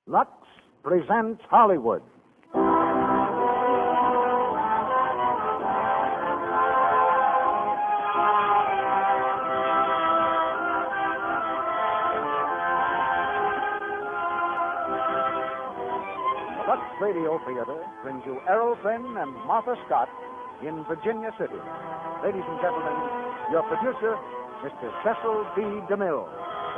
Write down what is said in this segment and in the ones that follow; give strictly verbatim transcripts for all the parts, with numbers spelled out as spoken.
Lux presents Hollywood. Lux Radio Theater brings you Errol Flynn and Martha Scott in Virginia City. Ladies and gentlemen, your producer, Mister Cecil B. DeMille.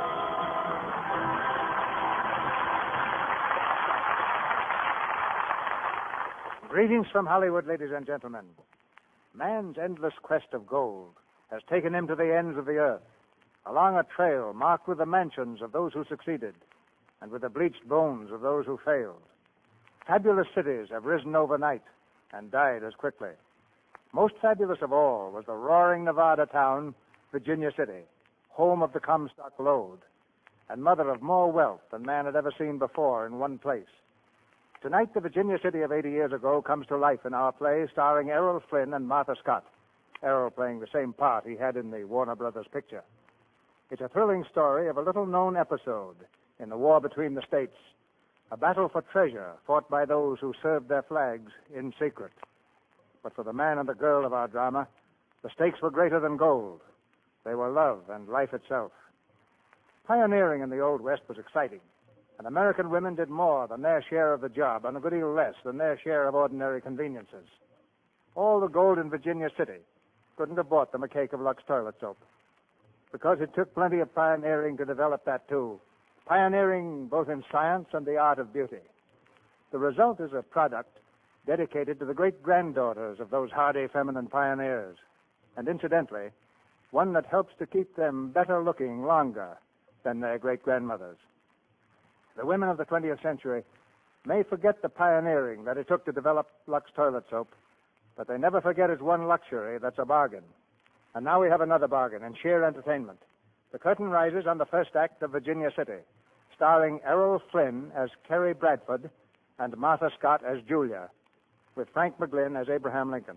Greetings from Hollywood, ladies and gentlemen. Man's endless quest of gold has taken him to the ends of the earth, along a trail marked with the mansions of those who succeeded and with the bleached bones of those who failed. Fabulous cities have risen overnight and died as quickly. Most fabulous of all was the roaring Nevada town, Virginia City, home of the Comstock Lode, and mother of more wealth than man had ever seen before in one place. Tonight, the Virginia City of eighty years ago comes to life in our play starring Errol Flynn and Martha Scott, Errol playing the same part he had in the Warner Brothers picture. It's a thrilling story of a little-known episode in the war between the states, a battle for treasure fought by those who served their flags in secret. But for the man and the girl of our drama, the stakes were greater than gold. They were love and life itself. Pioneering in the Old West was exciting, and American women did more than their share of the job and a good deal less than their share of ordinary conveniences. All the gold in Virginia City couldn't have bought them a cake of Lux toilet soap, because it took plenty of pioneering to develop that, too. Pioneering both in science and the art of beauty. The result is a product dedicated to the great-granddaughters of those hardy feminine pioneers, and incidentally, one that helps to keep them better looking longer than their great-grandmothers. The women of the twentieth century may forget the pioneering that it took to develop Lux toilet soap, but they never forget its one luxury that's a bargain. And now we have another bargain in sheer entertainment. The curtain rises on the first act of Virginia City, starring Errol Flynn as Carrie Bradford and Martha Scott as Julia, with Frank McGlynn as Abraham Lincoln.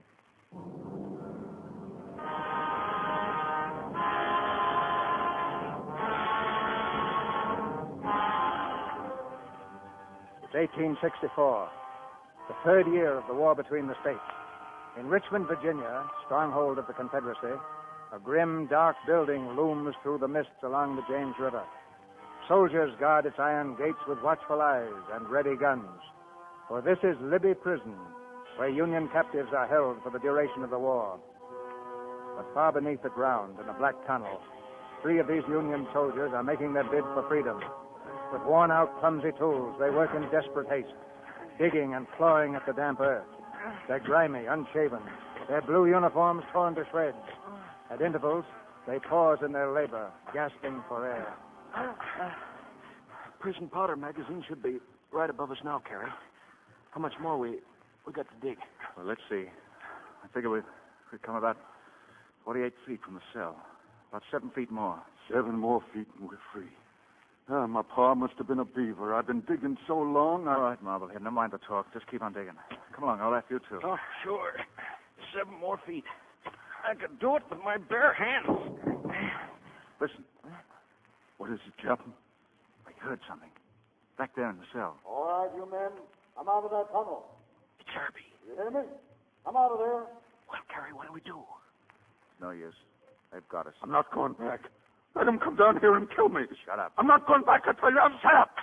It's eighteen sixty-four, the third year of the war between the states. In Richmond, Virginia, stronghold of the Confederacy, a grim, dark building looms through the mists along the James River. Soldiers guard its iron gates with watchful eyes and ready guns. For this is Libby Prison, where Union captives are held for the duration of the war. But far beneath the ground, in a black tunnel, three of these Union soldiers are making their bid for freedom. With worn-out, clumsy tools, they work in desperate haste, digging and clawing at the damp earth. They're grimy, unshaven, their blue uniforms torn to shreds. At intervals, they pause in their labor, gasping for air. Uh, prison powder magazine should be right above us now, Carrie. How much more we we got to dig? Well, let's see. I figure we've, we've come about forty-eight feet from the cell. About seven feet more. Seven more feet and we're free. Ah, my pa must have been a beaver. I've been digging so long. I... All right, Marblehead. No mind the talk. Just keep on digging. Come along. I'll let you two. Oh, sure. Seven more feet. I could do it with my bare hands. Listen. What is it, Captain? I heard something. Back there in the cell. All right, you men. I'm out of that tunnel. It's Herbie. You hear me? I'm out of there. Well, Carrie, what do we do? No use. They've got us. I'm not going back. Let them come down here and kill me. Shut up. I'm not going back, I tell you. I'm shut up.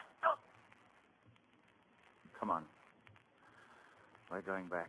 Come on. We're going back.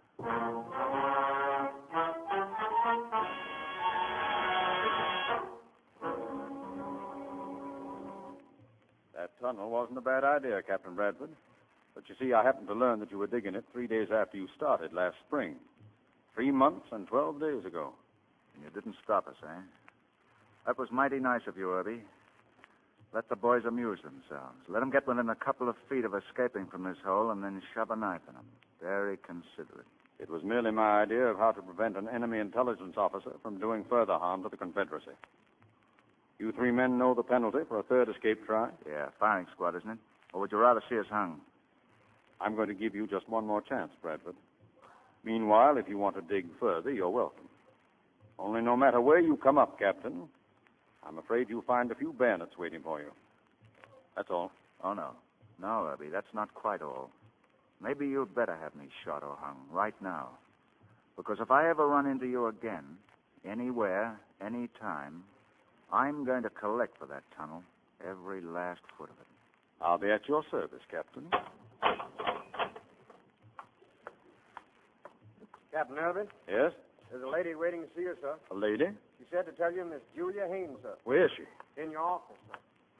That tunnel wasn't a bad idea, Captain Bradford. But you see, I happened to learn that you were digging it three days after you started last spring. Three months and twelve days ago. And you didn't stop us, eh? That was mighty nice of you, Herbie. Let the boys amuse themselves. Let them get within a couple of feet of escaping from this hole and then shove a knife in them. Very considerate. It was merely my idea of how to prevent an enemy intelligence officer from doing further harm to the Confederacy. You three men know the penalty for a third escape try? Yeah, firing squad, isn't it? Or would you rather see us hung? I'm going to give you just one more chance, Bradford. Meanwhile, if you want to dig further, you're welcome. Only no matter where you come up, Captain, I'm afraid you'll find a few bayonets waiting for you. That's all. Oh, no. No, Herbie, that's not quite all. Maybe you'd better have me shot or hung right now. Because if I ever run into you again, anywhere, anytime, I'm going to collect for that tunnel, every last foot of it. I'll be at your service, Captain. Captain Irvin, Yes? there's a lady waiting to see you, sir. A lady? She said to tell you Miss Julia Haynes, sir. Where is she? In your office, sir.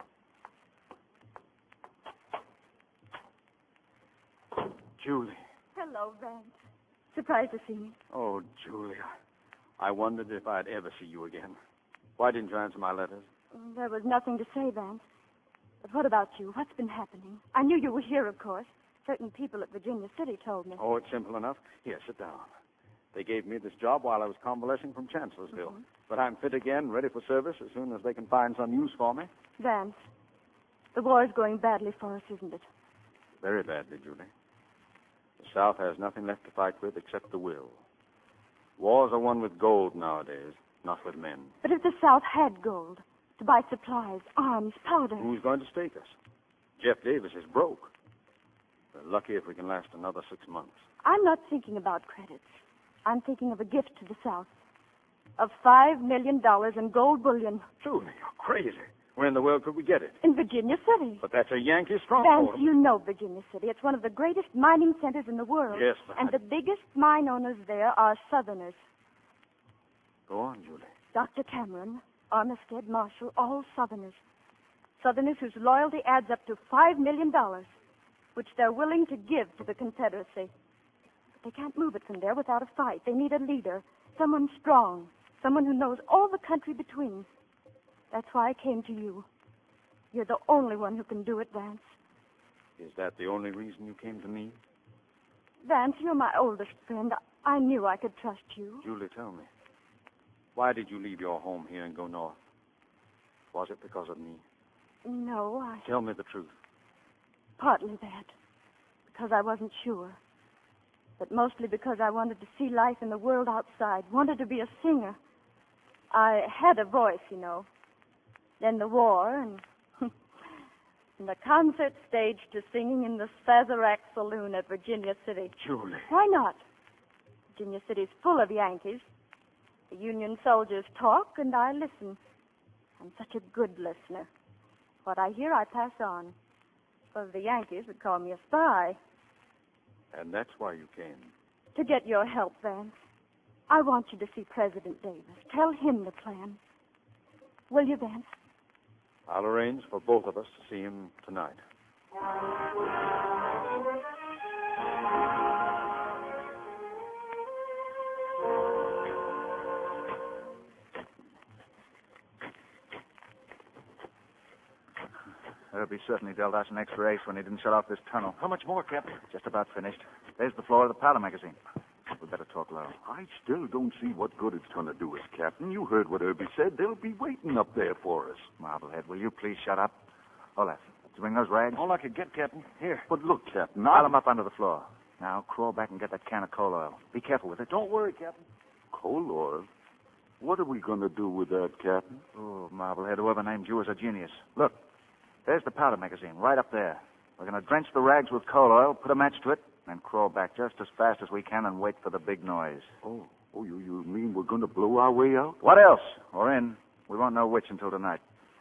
Julie. Hello, Vance. Surprised to see me. Oh, Julia. I wondered if I'd ever see you again. Why didn't you answer my letters? There was nothing to say, Vance. But what about you? What's been happening? I knew you were here, of course. Certain people at Virginia City told me. Oh, it's simple enough. Here, sit down. They gave me this job while I was convalescing from Chancellorsville. Mhm. But I'm fit again, ready for service as soon as they can find some use for me. Vance, the war is going badly for us, isn't it? Very badly, Julie. The South has nothing left to fight with except the will. Wars are won with gold nowadays, not with men. But if the South had gold to buy supplies, arms, powder... Who's going to stake us? Jeff Davis is broke. We're lucky if we can last another six months. I'm not thinking about credits. I'm thinking of a gift to the South. Of five million dollars in gold bullion. Julie, you're crazy. Where in the world could we get it? In Virginia City. But that's a Yankee Vance, stronghold. you know Virginia City. It's one of the greatest mining centers in the world. Yes, but And I- the biggest mine owners there are Southerners. Go on, Julie. Doctor Cameron, Armistead, Marshall, all Southerners. Southerners whose loyalty adds up to five million dollars, which they're willing to give to the Confederacy. But they can't move it from there without a fight. They need a leader, someone strong, someone who knows all the country between. That's why I came to you. You're the only one who can do it, Vance. Is that the only reason you came to me? Vance, you're my oldest friend. I knew I could trust you. Julie, tell me. Why did you leave your home here and go north? Was it because of me? No, I... Tell me the truth. Partly that. Because I wasn't sure. But mostly because I wanted to see life in the world outside. Wanted to be a singer. I had a voice, you know. Then the war, and... and the concert stage to singing in the Sazerac Saloon at Virginia City. Julie. Why not? Virginia City's full of Yankees. The Union soldiers talk, and I listen. I'm such a good listener. What I hear, I pass on. Well, the Yankees would call me a spy. And that's why you came. To get your help, Vance. I want you to see President Davis. Tell him the plan. Will you, Vance? I'll arrange for both of us to see him tonight. Herbie certainly dealt us an extra ace when he didn't shut off this tunnel. How much more, Captain? Just about finished. There's the floor of the powder magazine. We better talk low. I still don't see what good it's going to do us, Captain. You heard what Herbie said. They'll be waiting up there for us. Marblehead, will you please shut up? Olaf, did you bring those rags? All I could get, Captain. Here. But look, Captain, Pile I... them up under the floor. Now, crawl back and get that can of coal oil. Be careful with it. Don't worry, Captain. Coal oil? What are we going to do with that, Captain? Oh, Marblehead, whoever named you is a genius. Look, there's the powder magazine, right up there. We're going to drench the rags with coal oil, put a match to it, and crawl back just as fast as we can and wait for the big noise. Oh, oh, you, you mean we're going to blow our way out? What else? Or in. We won't know which until tonight.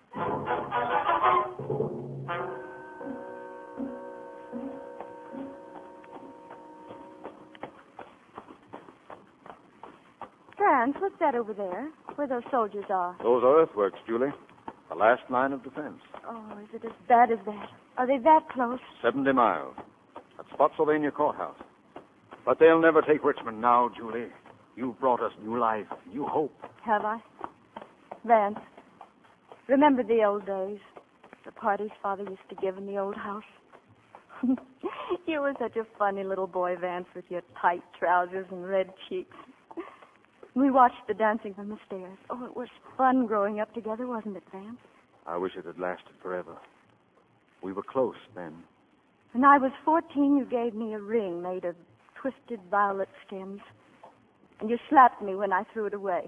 Vance, what's that over there? Where those soldiers are? Those are earthworks, Julie. The last line of defense. Oh, is it as bad as that? Are they that close? Seventy miles. That's Spotsylvania Courthouse. But they'll never take Richmond now, Julie. You've brought us new life, new hope. Have I? Vance, remember the old days? The parties Father used to give in the old house? You were such a funny little boy, Vance, with your tight trousers and red cheeks. We watched the dancing from the stairs. Oh, it was fun growing up together, wasn't it, Vance? I wish it had lasted forever. We were close then. When I was fourteen, you gave me a ring made of twisted violet stems. And you slapped me when I threw it away.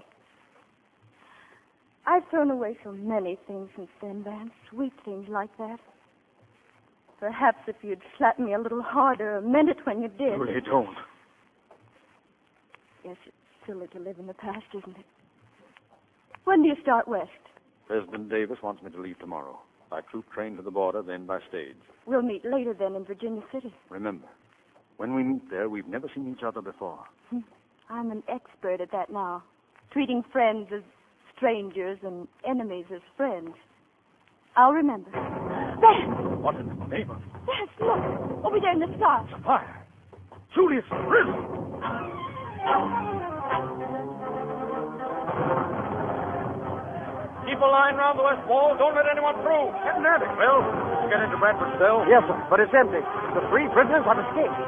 I've thrown away so many things since then, Vance. Sweet things like that. Perhaps if you'd slapped me a little harder or meant it when you did. Julie, don't. Yes, it's silly to live in the past, isn't it? When do you start west? President Davis wants me to leave tomorrow. By troop train to the border, then by stage. We'll meet later then in Virginia City. Remember, when we meet there, we've never seen each other before. I'm an expert at that now. Treating friends as strangers and enemies as friends. I'll remember. There! What in the name of Yes, look! Over there in the stars. fire? Julius prison! Keep a line round the west wall. Don't let anyone through. Captain Irving. Well, did you get into Bradford's cell? Yes, sir, but it's empty. The three prisoners have escaped.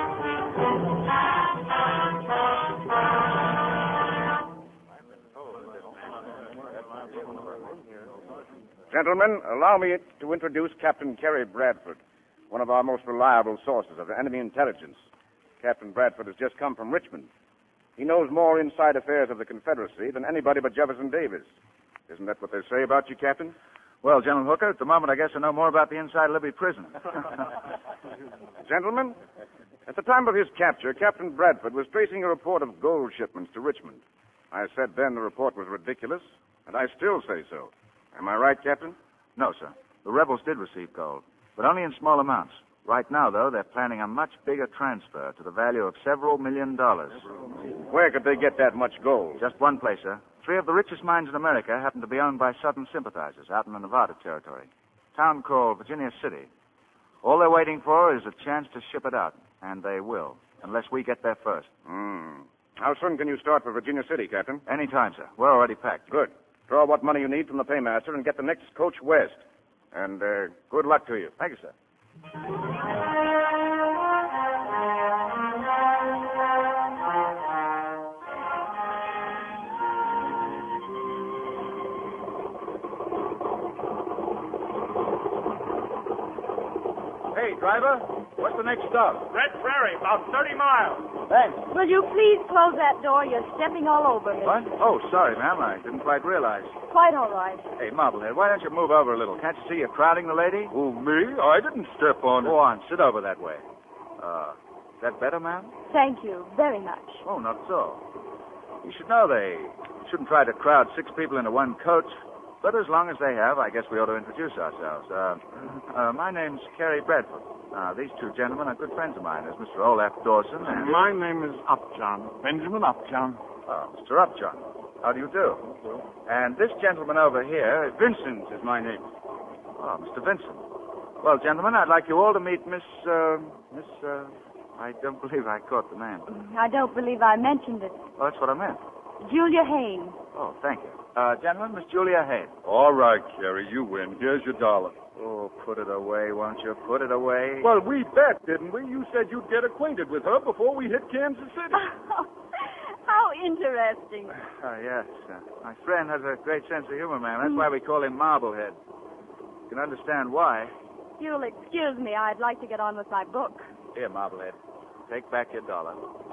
Gentlemen, allow me to introduce Captain Kerry Bradford, one of our most reliable sources of enemy intelligence. Captain Bradford has just come from Richmond. He knows more inside affairs of the Confederacy than anybody but Jefferson Davis. Isn't that what they say about you, Captain? Well, General Hooker, at the moment I guess I know more about the inside of Libby prison. Gentlemen, at the time of his capture, Captain Bradford was tracing a report of gold shipments to Richmond. I said then the report was ridiculous, and I still say so. Am I right, Captain? No, sir. The rebels did receive gold, but only in small amounts. Right now, though, they're planning a much bigger transfer to the value of several million dollars. Where could they get that much gold? Just one place, sir. Three of the richest mines in America happen to be owned by Southern sympathizers out in the Nevada territory. A town called Virginia City. All they're waiting for is a chance to ship it out, and they will, unless we get there first. Hmm. How soon can you start for Virginia City, Captain? Any time, sir. We're already packed. Good. Draw what money you need from the paymaster and get the next coach west. And uh, good luck to you. Thank you, sir. Hey, driver, what's the next stop? Red Prairie, about thirty miles. Thanks. Will you please close that door? You're stepping all over me. What? Oh, sorry, ma'am. I didn't quite realize. Quite all right. Hey, Marblehead, why don't you move over a little? Can't you see you're crowding the lady? Oh, me? I didn't step on it. Go on, sit over that way. Uh, is that better, ma'am? Thank you very much. Oh, not so. You should know they shouldn't try to crowd six people into one coach. But as long as they have, I guess we ought to introduce ourselves. Uh, uh, my name's Kerry Bradford. Uh, these two gentlemen are good friends of mine. There's Mister Olaf Dawson and... My name is Upjohn. Benjamin Upjohn. Oh, Mister Upjohn. How do you do? And this gentleman over here... Vincent is my name. Oh, Mister Vincent. Well, gentlemen, I'd like you all to meet Miss... Uh, Miss... Uh, I don't believe I caught the name. I don't believe I mentioned it. Oh, that's what I meant. Julia Haynes. Oh, thank you. Uh, gentlemen, Miss Julia Haynes. All right, Kerry, you win. Here's your dollar. Oh, put it away, won't you? Put it away. Well, we bet, didn't we? You said you'd get acquainted with her before we hit Kansas City. How interesting. Uh, yes. Uh, my friend has a great sense of humor, ma'am. That's why we call him Marblehead. You can understand why. You'll excuse me. I'd like to get on with my book. Here, Marblehead. Take back your dollar.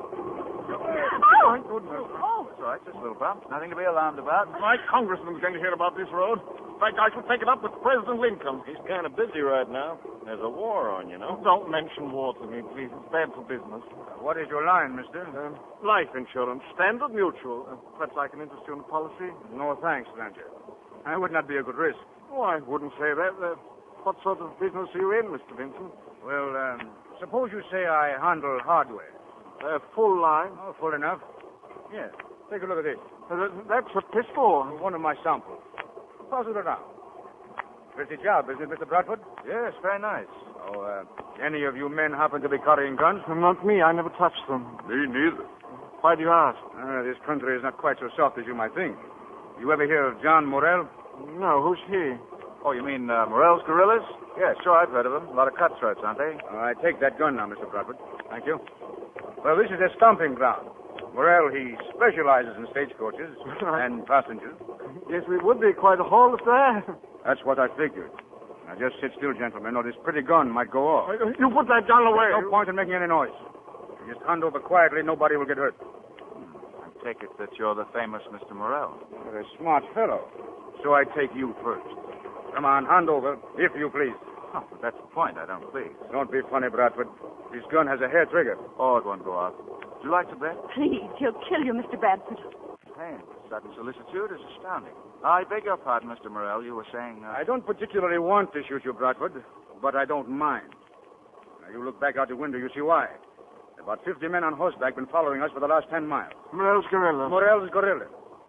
Oh! My goodness. Oh! It's all right, just a little bump. Nothing to be alarmed about. My congressman's going to hear about this road. In fact, I should take it up with President Lincoln. He's kind of busy right now. There's a war on, you know. Don't mention war to me, please. It's bad for business. What is your line, mister? Uh, life insurance, Standard Mutual. Uh, perhaps I can interest you in the policy? No, thanks, Ranger. I would not be a good risk. Oh, I wouldn't say that. Uh, what sort of business are you in, Mister Vincent? Well, um, suppose you say I handle hardware. Uh, full line. Oh, full enough. Yes. Take a look at this. Uh, that's a pistol. One of my samples. Pass it around. Pretty job, isn't it, Mister Bradford? Yes, very nice. Oh, uh, any of you men happen to be carrying guns? Uh, not me. I never touched them. Me neither. Why do you ask? Uh, this country is not quite so soft as you might think. You ever hear of John Morrell? No, who's he? Oh, you mean uh, Morrell's guerrillas? Yeah, sure, I've heard of them. A lot of cutthroats, aren't they? Uh, I take that gun now, Mister Bradford. Thank you. Well, this is a stomping ground. Morrell, he specializes in stagecoaches and passengers. Yes, it would be quite a haul if that. That's what I figured. Now, just sit still, gentlemen, or this pretty gun might go off. You put that gun away. There's no point in making any noise. You just hand over quietly, nobody will get hurt. I take it that you're the famous Mister Morrell. You're a smart fellow. So I take you first. Come on, hand over, if you please. Oh, but that's the point. I don't please. Don't be funny, Bradford. His gun has a hair trigger. Oh, it won't go off. Would you like to bet? Please, he'll kill you, Mister Bradford. Hey, sudden solicitude is astounding. I beg your pardon, Mister Morrell. You were saying... Uh... I don't particularly want to shoot you, Bradford, but I don't mind. Now, you look back out the window, you see why. About fifty men on horseback been following us for the last ten miles. Morrell's gorilla. Morrell's gorilla.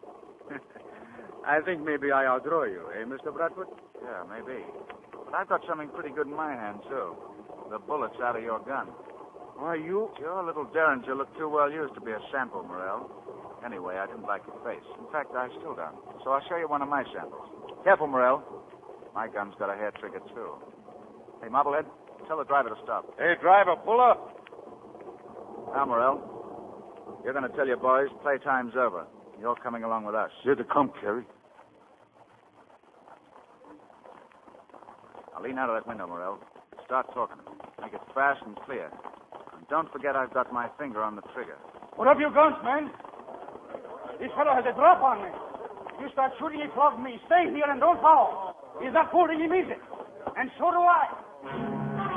I think maybe I outdraw you, eh, Mister Bradford? Yeah, maybe. But I've got something pretty good in my hand, too. The bullets out of your gun. Why, you... Your little derringer looked too well used to be a sample, Morrell. Anyway, I didn't like your face. In fact, I still don't. So I'll show you one of my samples. Careful, Morrell. My gun's got a hair trigger, too. Hey, Marblehead, tell the driver to stop. Hey, driver, pull up. Now, Morrell, you're going to tell your boys playtime's over. You're coming along with us. Here to come, Carrie. Now, lean out of that window, Morrell. Start talking. Make it fast and clear. And don't forget I've got my finger on the trigger. Put up your guns, men. This fellow has a drop on me. You start shooting, he flogged me. Stay here and don't follow. He's not fooling, he means it. And so do I.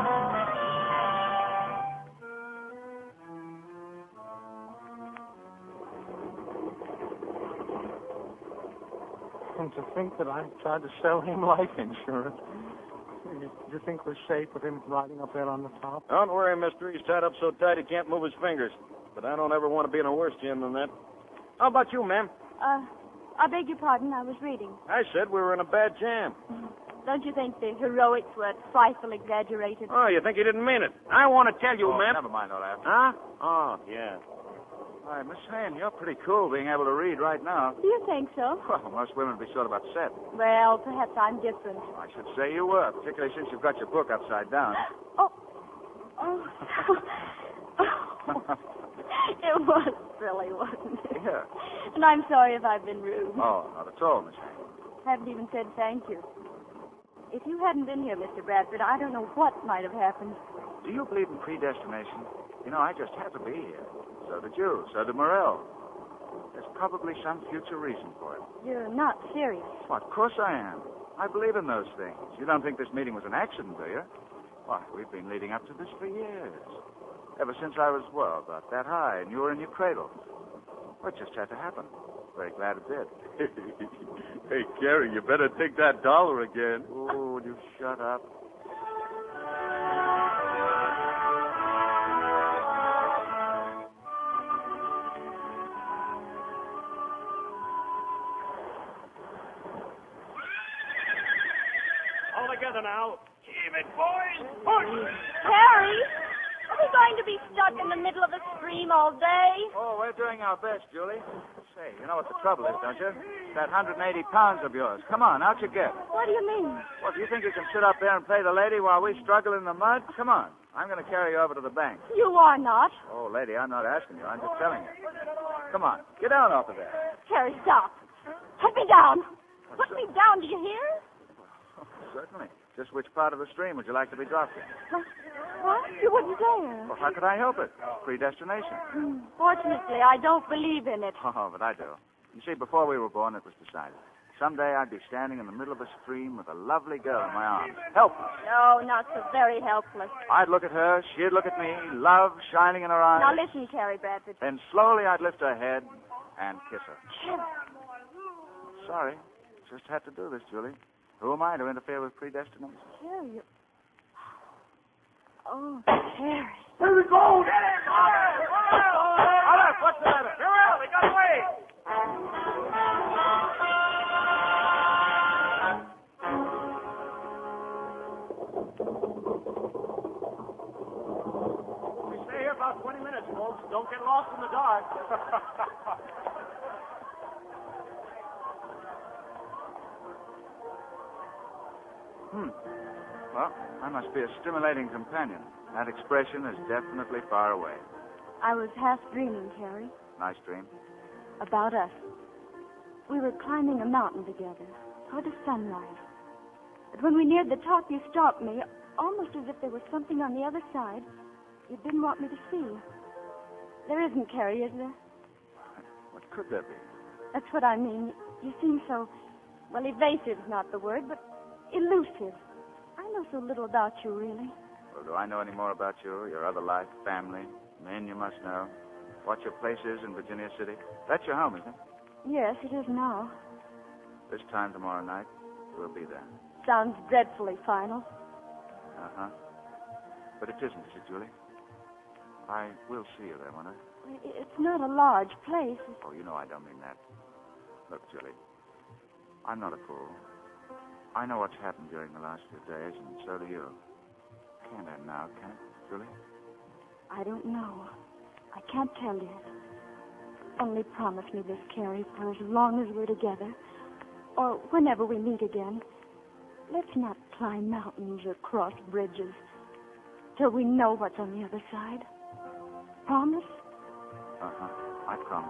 And to think that I tried to sell him life insurance. You, you think we're safe with him riding up there on the top? Don't worry, mister. He's tied up so tight he can't move his fingers. But I don't ever want to be in a worse jam than that. How about you, ma'am? Uh, I beg your pardon, I was reading. I said we were in a bad jam. Don't you think the heroics were a trifle exaggerated? Oh, you think he didn't mean it? I want to tell you, Oh, ma'am. never mind all that. Huh? Oh, yeah. Why, Miss Hayne, you're pretty cool being able to read right now. Do you think so? Well, most women would be sort of upset. Well, perhaps I'm different. I should say you were, particularly since you've got your book upside down. Oh. Oh. It was silly, wasn't it? Yeah. And I'm sorry if I've been rude. Oh, not at all, Miss Hayne. Haven't even said thank you. If you hadn't been here, Mister Bradford, I don't know what might have happened. Do you believe in predestination? You know, I just had to be here. So did you. So did Morrell. There's probably some future reason for it. You're not serious. Well, of course I am. I believe in those things. You don't think this meeting was an accident, do you? Why, we've been leading up to this for years. Ever since I was, well, about that high, and you were in your cradle. Well, it just had to happen. Very glad it did. Hey, Carrie, you better take that dollar again. Oh, would you shut up? All together now. Keep it, boys. Push! Harry, are we going to be stuck in the middle of a stream all day? Oh, we're doing our best, Julie. Say, you know what the trouble is, don't you? That one hundred eighty pounds of yours. Come on, out you get. What do you mean? Well, do you think you can sit up there and play the lady while we struggle in the mud? Come on. I'm going to carry you over to the bank. You are not. Oh, lady, I'm not asking you. I'm just telling you. Come on. Get down off of there. Harry, stop. Put me down. Put me down, do you hear? Oh, certainly. Just which part of the stream would you like to be dropped in? What? You wouldn't dare. Well, how could I help it? Predestination. Hmm. Fortunately, I don't believe in it. Oh, but I do. You see, before we were born, it was decided. Someday I'd be standing in the middle of a stream with a lovely girl in my arms. Helpless. No, not so very helpless. I'd look at her, she'd look at me, love shining in her eyes. Now listen, Carrie Bradford. Then slowly I'd lift her head and kiss her. Carrie. Sorry. Just had to do this, Julie. Who am I to interfere with predestination? Carrie, you... Oh, Carrie. Here we go! Get it! All right, what's the matter? Farewell, we got away. We stay here about twenty minutes, folks. Don't get lost in the dark. Hmm. Well, I must be a stimulating companion. That expression is definitely far away. I was half dreaming, Carrie, Nice dream. about us. We were climbing a mountain together toward the sunrise. But when we neared the top, you stopped me, almost as if there was something on the other side you didn't want me to see. There isn't, Carrie, is there? What could there be? That's what I mean. You seem so, well, evasive's not the word, but elusive. I know so little about you, really. Well, do I know any more about you, your other life, family, men you must know, what your place is in Virginia City? That's your home, isn't it? Yes, it is now. This time tomorrow night, we'll be there. Sounds dreadfully final. Uh-huh. But it isn't, is it, Julie? I will see you there, won't I? It's not a large place. Oh, you know I don't mean that. Look, Julie, I'm not a fool. I know what's happened during the last few days, and so do you. Can't end now, can it, Julie? I don't know. I can't tell you. Only promise me this, Carrie, for as long as we're together, or whenever we meet again. Let's not climb mountains or cross bridges till we know what's on the other side. Promise? Uh-huh. I promise.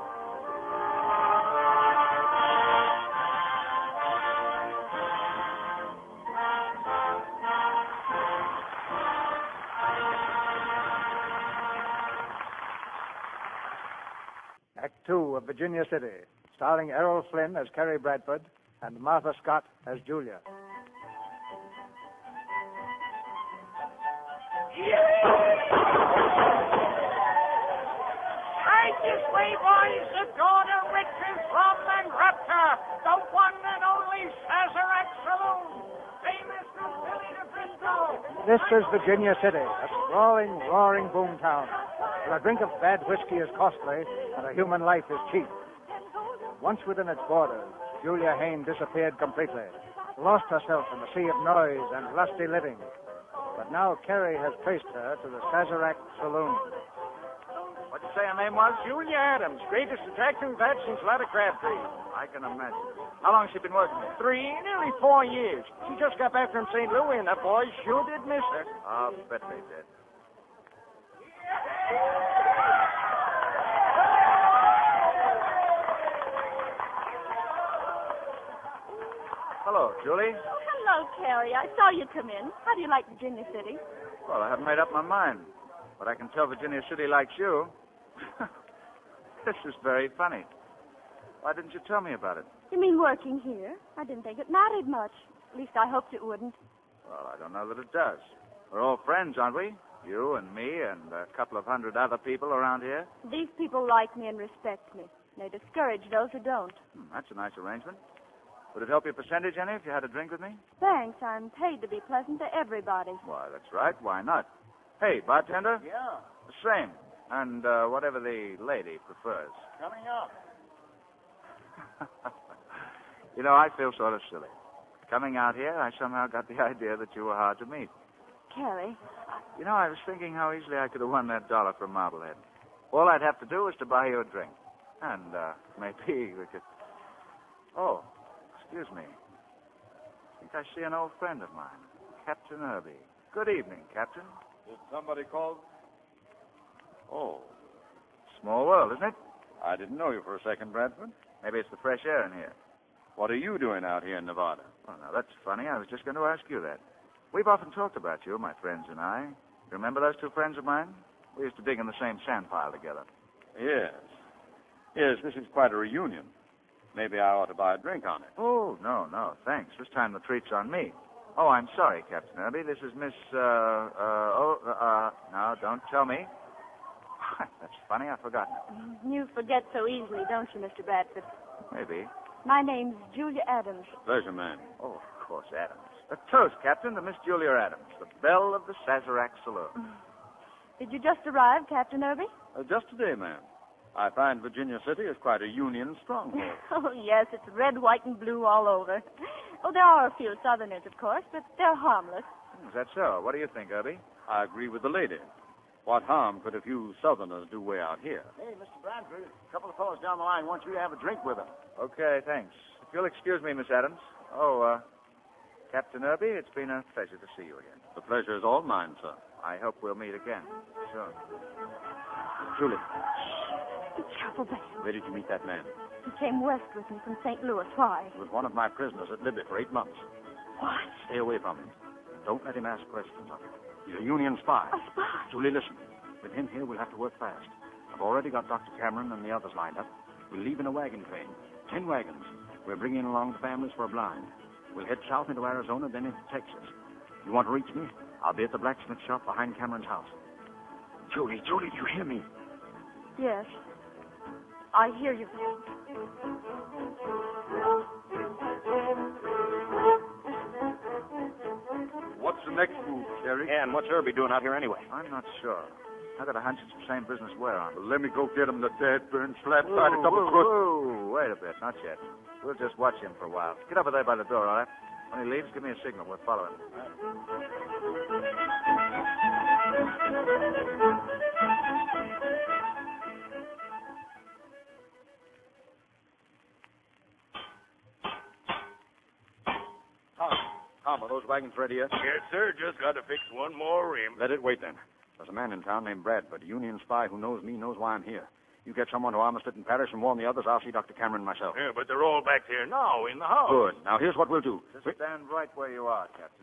Act two of Virginia City, starring Errol Flynn as Carrie Bradford and Martha Scott as Julia. Right this way, boys, the daughter Richard from and Raptor, the one and only Sazerac Saloon, famous from Philly to Bristol. This is Virginia City, a sprawling, roaring boom town, where a drink of bad whiskey is costly and a human life is cheap. Once within its borders, Julia Hayne disappeared completely, lost herself in the sea of noise and lusty living. But now Carrie has traced her to the Sazerac Saloon. What'd you say her name was? Julia Adams, greatest attraction we've had since Lotta Crabtree. I can imagine. How long has she been working there? Three, nearly four years. She just got back from Saint Louis, and the boys sure did miss her. I'll bet they did. Hello, Julie. Oh, hello, Carrie. I saw you come in. How do you like Virginia City? Well, I haven't made up my mind, but I can tell Virginia City likes you. This is very funny. Why didn't you tell me about it? You mean working here? I didn't think it mattered much. At least I hoped it wouldn't. Well, I don't know that it does. We're all friends, aren't we? You and me and a couple of hundred other people around here. These people like me and respect me. They discourage those who don't. Hmm, that's a nice arrangement. Would it help your percentage any if you had a drink with me? Thanks. I'm paid to be pleasant to everybody. Why, that's right. Why not? Hey, bartender? Yeah, The same. And uh, whatever the lady prefers. coming up. You know, I feel sort of silly. Coming out here, I somehow got the idea that you were hard to meet. Carrie, You know, I was thinking how easily I could have won that dollar from Marblehead. All I'd have to do was to buy you a drink. And uh, maybe we could... Oh, excuse me. I think I see an old friend of mine, Captain Irby. Good evening, Captain. Did somebody call? Oh, Small world, isn't it? I didn't know you for a second, Bradford. Maybe it's the fresh air in here. What are you doing out here in Nevada? Oh, now, that's funny. I was just going to ask you that. We've often talked about you, my friends and I. Remember those two friends of mine? We used to dig in the same sand pile together. Yes. Yes, this is quite a reunion. Maybe I ought to buy a drink on it. Oh, no, no, thanks. This time the treat's on me. Oh, I'm sorry, Captain Irby. This is Miss, uh, uh, oh, uh, no, don't tell me. That's funny. I've forgotten it. you forget so easily, don't you, Mister Bradford? Maybe. My name's Julia Adams. Pleasure, man. Oh, of course, Adams. A toast, Captain, to Miss Julia Adams, the belle of the Sazerac Saloon. Did you just arrive, Captain Irby? Uh, just today, ma'am. I find Virginia City is quite a Union stronghold. Oh, yes, it's red, white, and blue all over. Oh, there are a few Southerners, of course, but they're harmless. Is that so? What do you think, Irby? I agree with the lady. What harm could a few Southerners do way out here? Hey, Mister Bradford, a couple of fellows down the line want you to have a drink with them. Okay, thanks. If you'll excuse me, Miss Adams. Oh, uh, Captain Irby, it's been a pleasure to see you again. The pleasure is all mine, sir. I hope we'll meet again soon. Julie, Be careful, Ben. where did you meet that man? He came west with me from Saint Louis. Why? He was one of my prisoners at Libby for eight months. What? Stay away from him. Don't let him ask questions of you. He's a Union spy. A spy? Julie, listen. With him here, we'll have to work fast. I've already got Doctor Cameron and the others lined up. We'll leave in a wagon train. Ten wagons. We're bringing along the families for a blind. We'll head south into Arizona, then into Texas. You want to reach me? I'll be at the blacksmith shop behind Cameron's house. Julie, Julie, do you hear me? Yes. I hear you. What's the next move, Carrie? Yeah, and what's Irby doing out here anyway? I'm not sure. I got a hunch it's the same business we're on. Well, let me go get him, the dad burn slap Whoa, side of double whoa, crook. whoa, wait a bit. Not yet. We'll just watch him for a while. Get over there by the door, all right? When he leaves, give me a signal. We'll follow him. Tom, Tom, are those wagons ready yet? Yes, sir. Just got to fix one more rim. Let it wait then. There's a man in town named Bradford, a Union spy who knows me, knows why I'm here. You get someone to Armistead and Parrish and warn the others. I'll see Doctor Cameron myself. Yeah, but they're all back here now in the house. Good. Now, here's what we'll do. Just stand right where you are, Captain.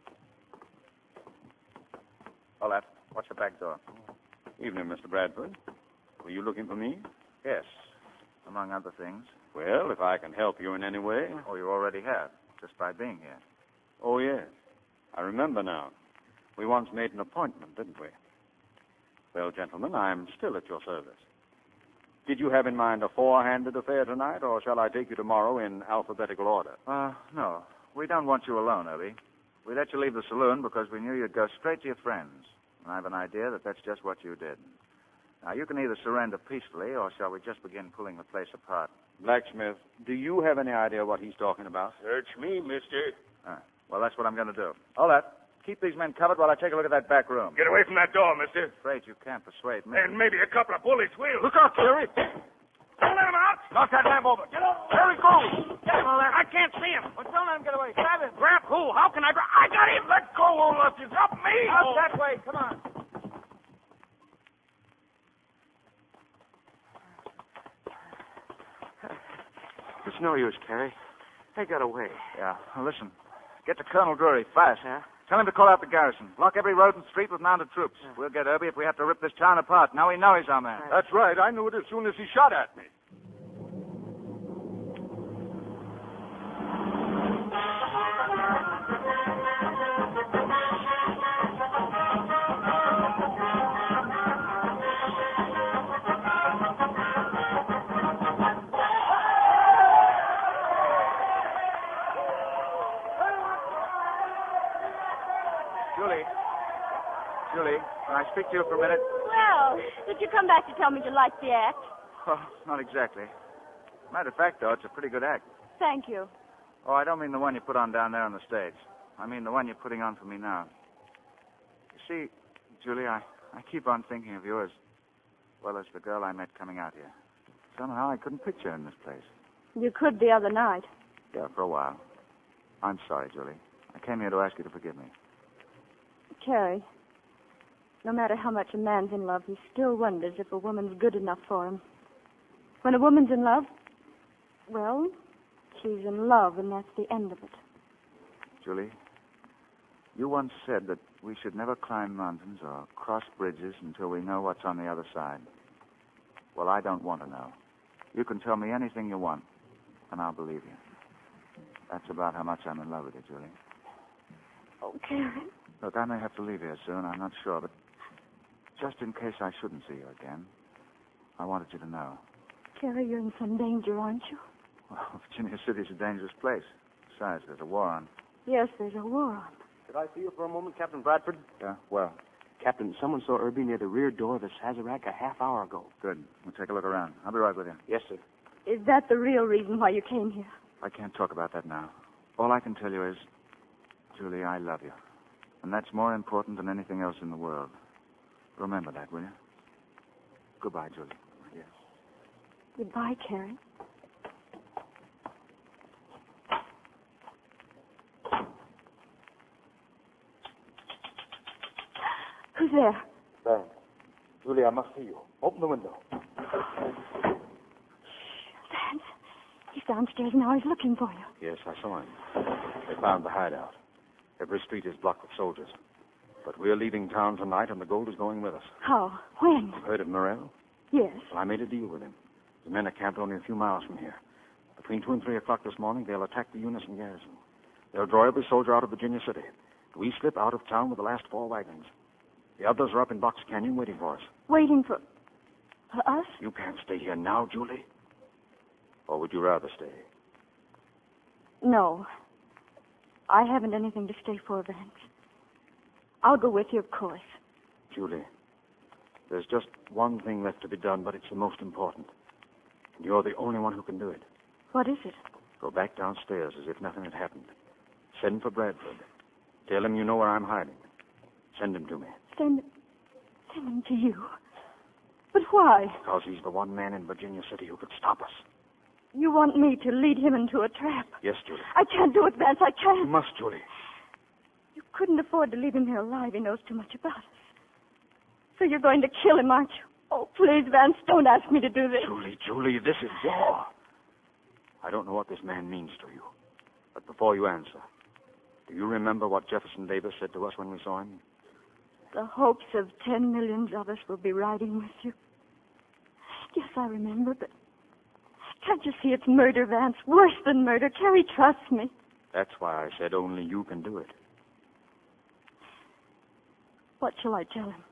Hold that. Watch the back door. Evening, Mister Bradford. Were you looking for me? Yes, among other things. Well, if I can help you in any way. Oh, you already have, just by being here. Oh, yes. I remember now. We once made an appointment, didn't we? Well, gentlemen, I'm still at your service. Did you have in mind a four-handed affair tonight, or shall I take you tomorrow in alphabetical order? Uh, no. We don't want you alone, Irby. We let you leave the saloon because we knew you'd go straight to your friends. And I have an idea that that's just what you did. Now, you can either surrender peacefully, or shall we just begin pulling the place apart? Blacksmith, do you have any idea what he's talking about? Search me, mister. Ah, well, that's what I'm going to do. Hold that. Keep these men covered while I take a look at that back room. Get away from that door, mister. Afraid you can't persuade me. And maybe a couple of bullets will. Look out, Carrie! Don't let him out. Knock that lamp over. Get over. There he goes. Get him over there. I can't see him. Well, don't let him get away. Grab him. Grab who? How can I grab? I got him. Let go, Olaf. You got me. Out that way. Come on. It's no use, Carrie. They got away. Yeah. Well, listen. Get to Colonel Drury fast. Yeah? Tell him to call out the garrison. Block every road and street with mounted troops. Yeah. We'll get Irby if we have to rip this town apart. Now we know he's our man. That's right. I knew it as soon as he shot at me. Julie. Julie, can I speak to you for a minute? Well, did you come back to tell me you liked the act? Oh, not exactly. Matter of fact, though, it's a pretty good act. Thank you. Oh, I don't mean the one you put on down there on the stage. I mean the one you're putting on for me now. You see, Julie, I, I keep on thinking of you as well as the girl I met coming out here. Somehow I couldn't picture her in this place. You could the other night. Yeah, for a while. I'm sorry, Julie. I came here to ask you to forgive me. Carrie, no matter how much a man's in love, he still wonders if a woman's good enough for him. When a woman's in love, well, she's in love, and that's the end of it. Julie, you once said that we should never climb mountains or cross bridges until we know what's on the other side. Well, I don't want to know. You can tell me anything you want, and I'll believe you. That's about how much I'm in love with you, Julie. Oh, Carrie. Look, I may have to leave here soon. I'm not sure, but just in case I shouldn't see you again, I wanted you to know. Carrie, you're in some danger, aren't you? Well, Virginia City's a dangerous place. Besides, there's a war on. Yes, there's a war on. Could I see you for a moment, Captain Bradford? Yeah, well, Captain, someone saw Irby near the rear door of the Sazerac a half hour ago. good. We'll take a look around. I'll be right with you. Yes, sir. Is that the real reason why you came here? I can't talk about that now. All I can tell you is, Julie, I love you. And that's more important than anything else in the world. Remember that, will you? Goodbye, Julie. Yes. Goodbye, Carrie. Who's there? Ben. Julie, I must see you. Open the window. Vance. He's downstairs now. He's looking for you. Yes, I saw him. They found the hideout. Every street is blocked with soldiers. But we're leaving town tonight, and the gold is going with us. How? When? You've heard of Morel? Yes. Well, I made a deal with him. The men are camped only a few miles from here. Between two and three o'clock this morning, they'll attack the Unison garrison. They'll draw every soldier out of Virginia City. We slip out of town with the last four wagons. The others are up in Box Canyon waiting for us. Waiting for... for us? You can't stay here now, Julie. Or would you rather stay? No. I haven't anything to stay for, Vance. I'll go with you, of course. Julie, there's just one thing left to be done, but it's the most important. And you're the only one who can do it. What is it? Go back downstairs as if nothing had happened. Send for Bradford. Tell him you know where I'm hiding. Send him to me. Send... send him to you? But why? Because he's the one man in Virginia City who could stop us. You want me to lead him into a trap? Yes, Julie. I can't do it, Vance. I can't. You must, Julie. You couldn't afford to leave him here alive. He knows too much about us. So you're going to kill him, aren't you? Oh, please, Vance, don't ask me to do this. Julie, Julie, this is war. I don't know what this man means to you. But before you answer, do you remember what Jefferson Davis said to us when we saw him? The hopes of ten millions of us will be riding with you. Yes, I remember, but can't you see it's murder, Vance? Worse than murder. Carrie, trust me. That's why I said only you can do it. What shall I tell him?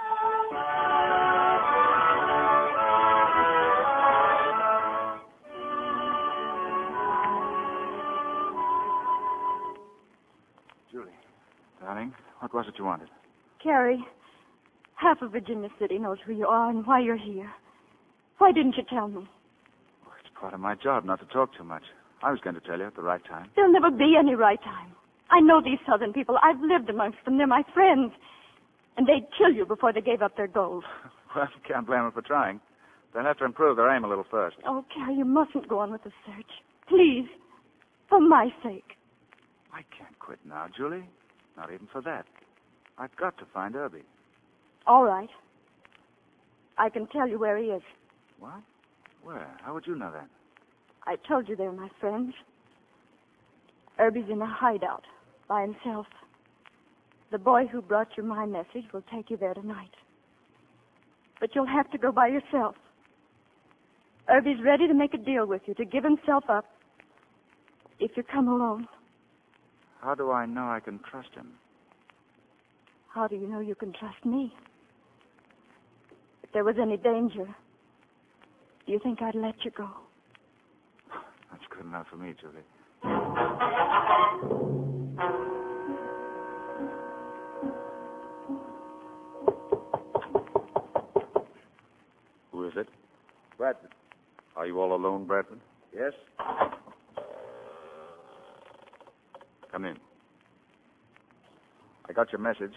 Julie, darling, what was it you wanted? Carrie, half of Virginia City knows who you are and why you're here. Why didn't you tell me? Oh, it's part of my job not to talk too much. I was going to tell you at the right time. There'll never be any right time. I know these southern people. I've lived amongst them. They're my friends. And they'd kill you before they gave up their gold. Well, you can't blame them for trying. They'll have to improve their aim a little first. Oh, Carrie, you mustn't go on with the search. Please. For my sake. I can't quit now, Julie. Not even for that. I've got to find Irby. All right. I can tell you where he is. What? Where? How would you know that? I told you they're my friends. Irby's in a hideout by himself. The boy who brought you my message will take you there tonight. But you'll have to go by yourself. Irby's ready to make a deal with you, to give himself up, if you come alone. How do I know I can trust him? How do you know you can trust me? If there was any danger, do you think I'd let you go? That's good enough for me, Julie. Who is it? Bradford. Are you all alone, Bradford? Yes? Come in. I got your message.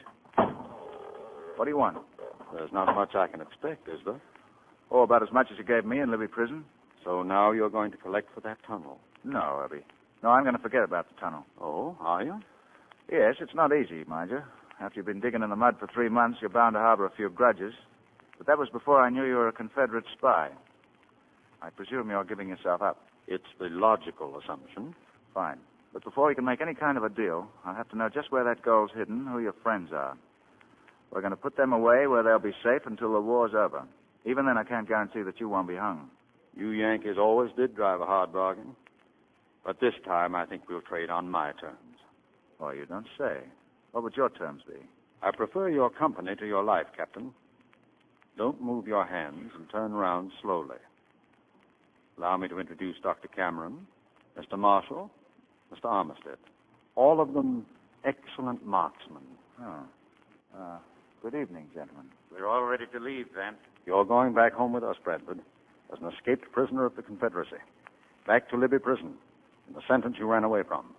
What do you want? There's not much I can expect, is there? Oh, about as much as you gave me in Libby Prison. So now you're going to collect for that tunnel? No, Irby. No, I'm going to forget about the tunnel. Oh, are you? Yes, it's not easy, mind you. After you've been digging in the mud for three months, you're bound to harbor a few grudges. But that was before I knew you were a Confederate spy. I presume you're giving yourself up. It's the logical assumption. Fine. But before we can make any kind of a deal, I'll have to know just where that gold's hidden, who your friends are. We're going to put them away where they'll be safe until the war's over. Even then, I can't guarantee that you won't be hung. You Yankees always did drive a hard bargain. But this time, I think we'll trade on my terms. Well, you don't say. What would your terms be? I prefer your company to your life, Captain. Don't move your hands and turn around slowly. Allow me to introduce Doctor Cameron, Mister Marshall, Mister Armistead. All of them excellent marksmen. Oh. Uh, good evening, gentlemen. We're all ready to leave, Vance. You're going back home with us, Bradford, as an escaped prisoner of the Confederacy. Back to Libby Prison, in the sentence you ran away from.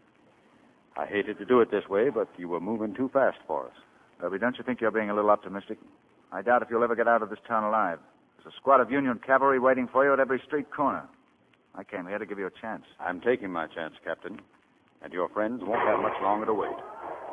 I hated to do it this way, but you were moving too fast for us. Irby, don't you think you're being a little optimistic? I doubt if you'll ever get out of this town alive. There's a squad of Union cavalry waiting for you at every street corner. I came here to give you a chance. I'm taking my chance, Captain, and your friends won't have much longer to wait.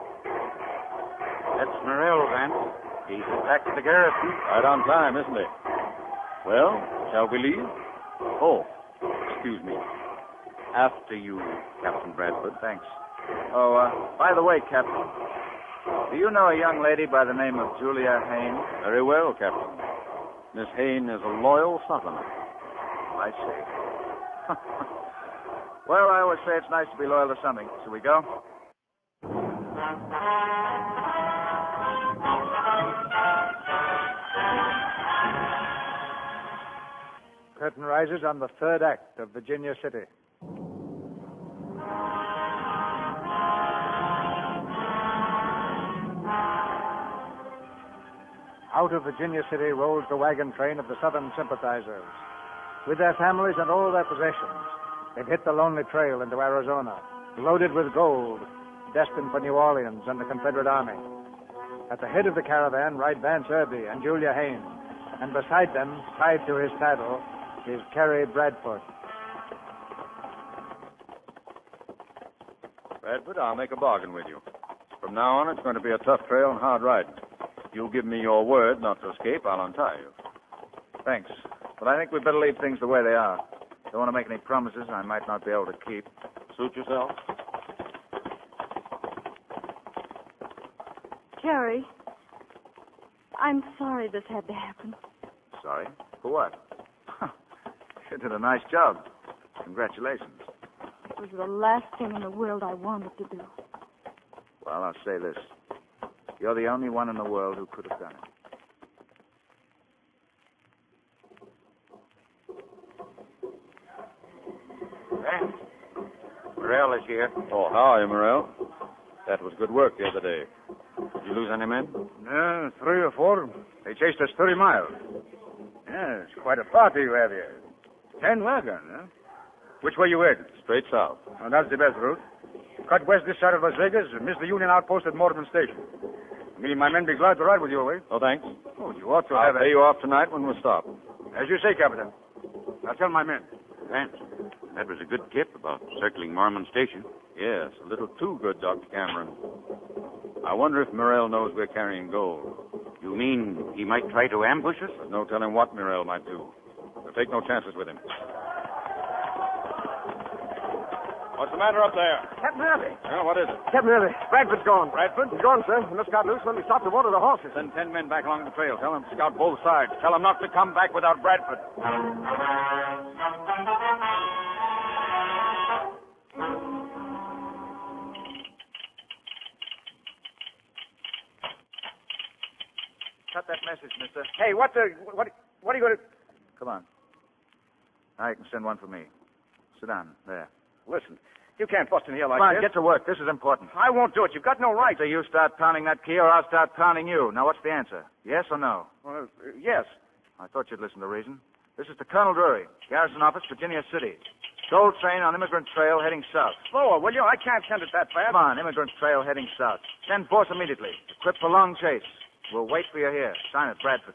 That's Morrell, Vance. He's back to the garrison. Right on time, isn't he? Well, shall we leave? Oh, excuse me. After you, Captain Bradford. Thanks. Oh, uh, by the way, Captain, do you know a young lady by the name of Julia Hayne? Very well, Captain. Miss Hayne is a loyal Southerner. I see. Well, I always say it's nice to be loyal to something. Shall we go? Curtain rises on the third act of Virginia City. Out of Virginia City rolls the wagon train of the Southern sympathizers. With their families and all their possessions, they've hit the lonely trail into Arizona, loaded with gold, destined for New Orleans and the Confederate Army. At the head of the caravan ride Vance Irby and Julia Haynes, and beside them, tied to his saddle, is Carrie Bradford. Bradford, I'll make a bargain with you. From now on, it's going to be a tough trail and hard riding. You'll give me your word not to escape, I'll untie you. Thanks. But I think we'd better leave things the way they are. Don't want to make any promises I might not be able to keep. Suit yourself. Carrie, I'm sorry this had to happen. Sorry? For what? You did a nice job. Congratulations. It was the last thing in the world I wanted to do. Well, I'll say this. You're the only one in the world who could have done it. Vance, Morrell is here. Oh, how are you, Morrell? That was good work the other day. Did you lose any men? No, three or four. They chased us thirty miles. Yeah, it's quite a party you have here. Ten wagons, huh? Which way you headed? Straight south. Oh, that's the best route. Cut west this side of Las Vegas and miss the Union outpost at Mormon Station. Me and my men be glad to ride with you away. Oh, thanks. Oh, you ought to I'll have pay a... you off tonight when we stop. As you say, Captain. I'll tell my men. Vance, that was a good tip about circling Mormon Station. Yes, a little too good, Doctor Cameron. I wonder if Morrell knows we're carrying gold. You mean he might try to ambush us? There's no telling what Morrell might do. We'll take no chances with him. What's the matter up there? Captain Irby. Yeah, what is it? Captain Irby. Bradford's gone. Bradford? He's gone, sir. He must got loose when we stopped to water the horses. Send ten men back along the trail. Tell them to scout both sides. Tell them not to come back without Bradford. Cut that message, mister. Hey, what the... What, what are you going to... Come on. Now you can send one for me. Sit down. There. Listen, you can't bust in here like Come on, this. get to work. This is important. I won't do it. You've got no right. So you start pounding that key or I'll start pounding you. Now, what's the answer? Yes or no? Well, uh, yes. I thought you'd listen to reason. This is to Colonel Drury, Garrison Office, Virginia City. Gold train on Immigrant Trail heading south. Slower, will you? I can't send it that fast. Come on, Immigrant Trail heading south. Send force immediately. Equip for long chase. We'll wait for you here. Sign it, Bradford.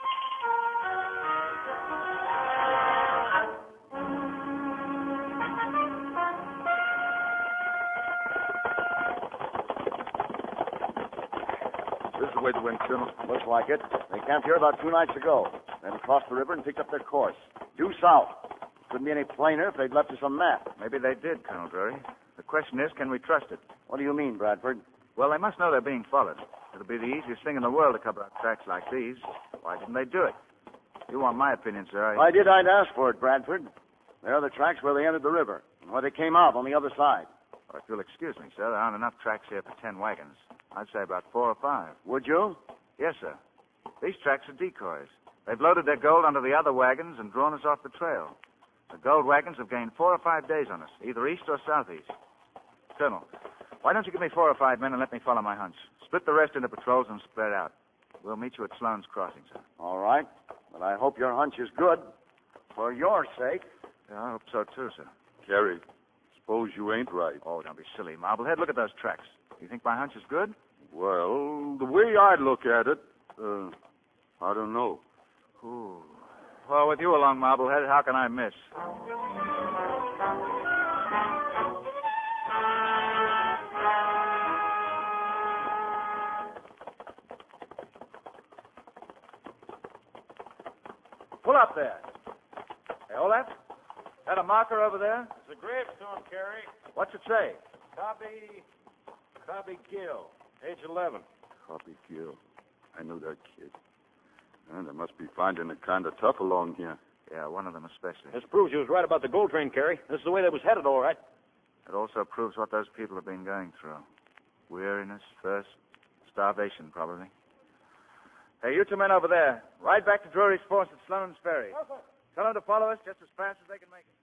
This is the way the wind, Colonel. Looks like it. They camped here about two nights ago. Then crossed the river and picked up their course. Due south. Couldn't be any plainer if they'd left us a map. Maybe they did, Colonel Drury. The question is, can we trust it? What do you mean, Bradford? Well, they must know they're being followed. It'll be the easiest thing in the world to cover up tracks like these. Why didn't they do it? You want my opinion, sir. If I did, I'd ask for it, Bradford. There are the tracks where they entered the river, and where they came out on the other side. Well, if you'll excuse me, sir, there aren't enough tracks here for ten wagons. I'd say about four or five. Would you? Yes, sir. These tracks are decoys. They've loaded their gold onto the other wagons and drawn us off the trail. The gold wagons have gained four or five days on us, either east or southeast. Colonel, why don't you give me four or five men and let me follow my hunch? Split the rest into patrols and spread out. We'll meet you at Sloan's Crossing, sir. All right. But I hope your hunch is good. For your sake. Yeah, I hope so, too, sir. Carrie, suppose you ain't right. Oh, don't be silly, Marblehead. Look at those tracks. You think my hunch is good? Well, the way I look at it, uh, I don't know. Ooh. Well, with you along, Marblehead, how can I miss? Pull up there. Hey, Olaf? That a marker over there? It's a gravestone, Carrie. What's it say? Cobby... Cobby Gill, age eleven. Copy Gill. I knew that kid. And they must be finding it kind of tough along here. Yeah, one of them especially. This proves you was right about the gold train, Carrie. This is the way they was headed, all right. It also proves what those people have been going through. Weariness, thirst, starvation, probably. Hey, you two men over there, ride back to Drury's force at Sloan's Ferry. Tell them to follow us just as fast as they can make it.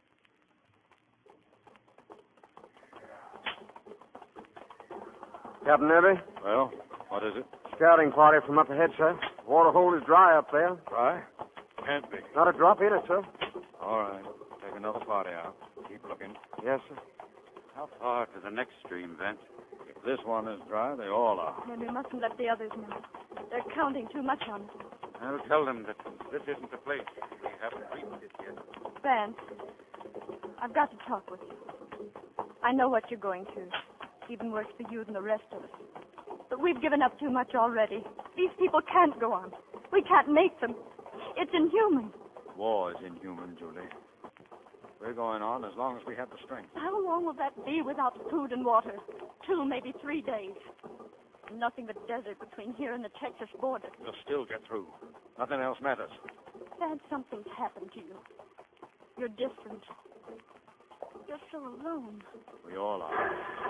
Captain Irby? Well, what is it? Scouting party from up ahead, sir. Water hole is dry up there. Dry? Can't be. Not a drop in it, sir. All right. Take another party out. Keep looking. Yes, sir. How far to the next stream, Vance? If this one is dry, they all are. Then we mustn't let the others know. They're counting too much on us. I'll tell them that this isn't the place. We haven't reached it yet. Vance, I've got to talk with you. I know what you're going through. It's even worse for you than the rest of us. But we've given up too much already. These people can't go on. We can't make them. It's inhuman. War is inhuman, Julie. We're going on as long as we have the strength. How long will that be without food and water? Two, maybe three days. Nothing but desert between here and the Texas border. We'll still get through. Nothing else matters. Dad, something's happened to you. You're different. You're so alone. We all are.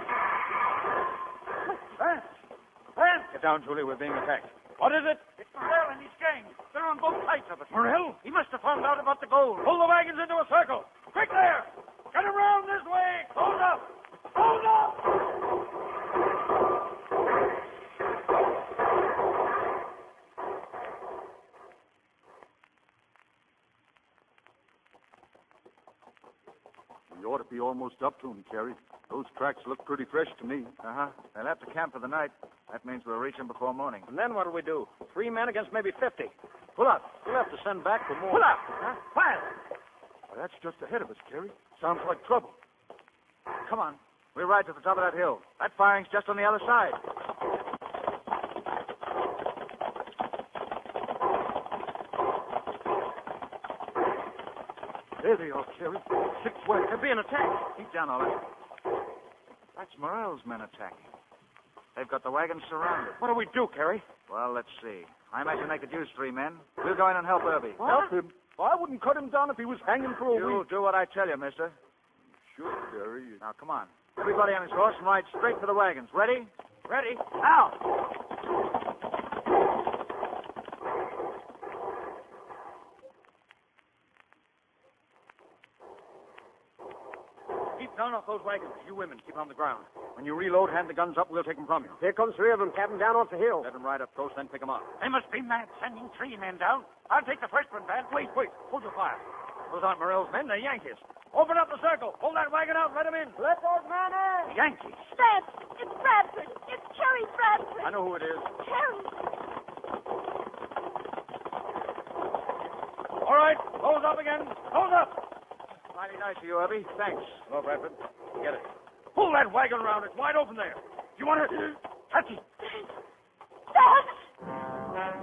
Vance! Vance! Get down, Julie. We're being attacked. What is it? It's Morrell and his gang. They're on both sides of us. Morrell? He must have found out about the gold. Pull the wagons into a circle. Quick there! Get around this way! Hold up! Hold up! We ought to be almost up to him, Kerry. Those tracks look pretty fresh to me. Uh-huh. They'll have to camp for the night. That means we'll reach them before morning. And then what do we do? Three men against maybe fifty. Pull up. We'll have to send back for more. Pull up! Huh? Fire! Well, that's just ahead of us, Kerry. Sounds like trouble. Come on. We'll ride to the top of that hill. That firing's just on the other side. There they are, Kerry. Six wagons. They're being attacked. Keep down, all right. That's Morrell's men attacking. They've got the wagons surrounded. What do we do, Kerry? Well, let's see. I imagine they could use three men. We'll go in and help Irby. Help him? Well, I wouldn't cut him down if he was hanging for a You week. do what I tell you, mister. Sure, Kerry. Now, come on. Everybody on his horse and ride straight for the wagons. Ready? Ready? Now! Keep down off those wagons. You women, keep on the ground. When you reload, hand the guns up. We'll take them from you. Here comes three of them, Captain, down off the hill. Let them ride up close, then pick them up. They must be mad sending three men down. I'll take the first one, Vance. Wait, wait. Hold your fire. Those aren't Morrell's men. They're Yankees. Open up the circle. Hold that wagon out and let them in. Let those men in. Yankees. Vance, it's Bradford. It's Cherry Bradford. I know who it is. Cherry. All right. Close up again. Close up. Mighty nice of you, Irby. Thanks. Hello, Bradford. Get it. Pull that wagon around. It's wide open there. You want to touch it? Vance!